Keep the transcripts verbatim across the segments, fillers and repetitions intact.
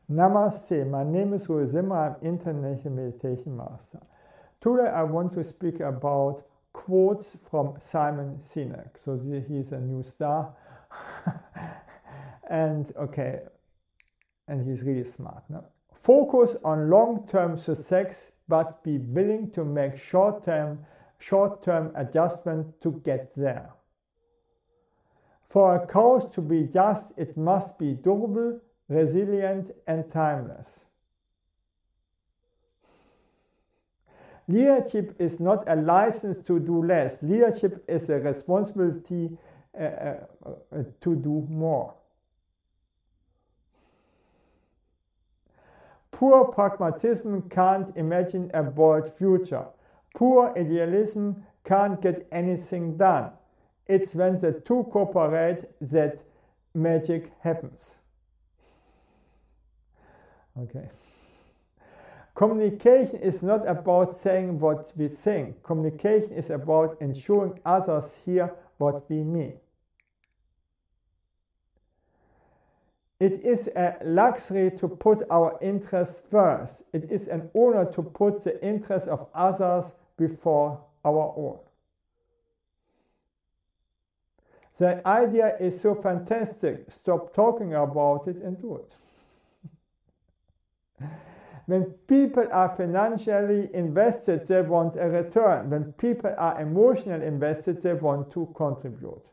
Namaste, my name is Rui Zimmer, I'm International Meditation Master. Today I want to speak about quotes from Simon Sinek. So he's a new star. and okay, and he's really smart. No? Focus on long-term success, but be willing to make short-term short-term adjustment to get there. For a cause to be just, it must be durable, resilient and timeless. Leadership is not a license to do less. Leadership is a responsibility uh, uh, uh, to do more. Poor pragmatism can't imagine a bold future. Poor idealism can't get anything done. It's when the two cooperate that magic happens. Okay. Communication is not about saying what we think. Communication is about ensuring others hear what we mean. It is a luxury to put our interests first. It is an honor to put the interests of others before our own. The idea is so fantastic. Stop talking about it and do it. When people are financially invested, they want a return. When people are emotionally invested, they want to contribute.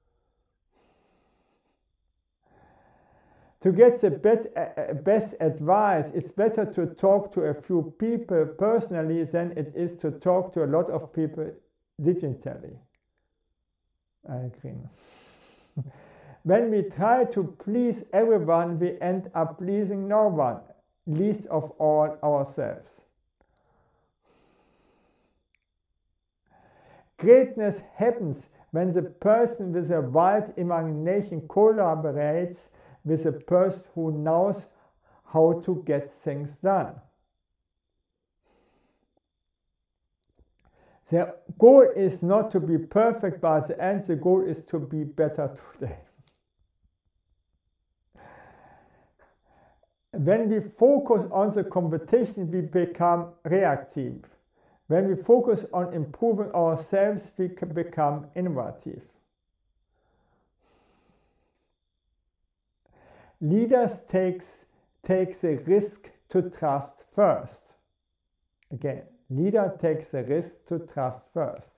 To get the best advice, it's better to talk to a few people personally than it is to talk to a lot of people digitally. I agree. When we try to please everyone, we end up pleasing no one, least of all ourselves. Greatness happens when the person with a wild imagination collaborates with a person who knows how to get things done. The goal is not to be perfect by the end, the goal is to be better today. When we focus on the competition, we become reactive. When we focus on improving ourselves, we become innovative. Leaders takes, take the risk to trust first. Again, leader takes the risk to trust first.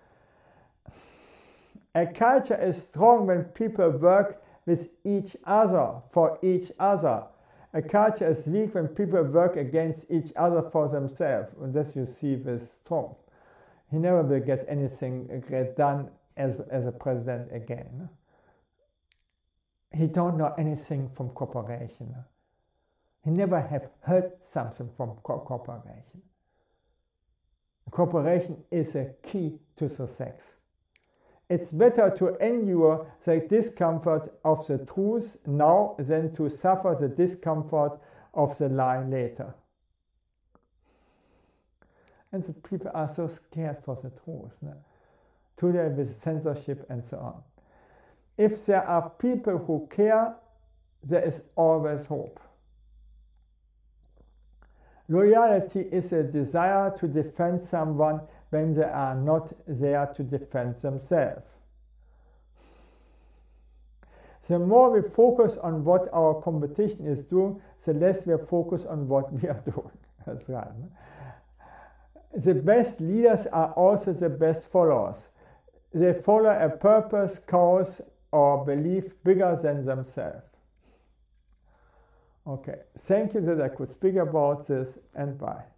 A culture is strong when people work with each other, for each other. A culture is weak when people work against each other for themselves. And this you see with Trump. He never will get anything great done as, as a president again. He don't know anything from cooperation. He never have heard something from co cooperation. Cooperation is a key to success. It's better to endure the discomfort of the truth now than to suffer the discomfort of the lie later. And the people are so scared for the truth. No? Today with censorship and so on. If there are people who care, there is always hope. Loyalty is a desire to defend someone when they are not there to defend themselves. The more we focus on what our competition is doing, the less we focus on what we are doing. That's right. No? The best leaders are also the best followers. They follow a purpose, cause, or belief bigger than themselves. Okay, thank you that I could speak about this, and bye.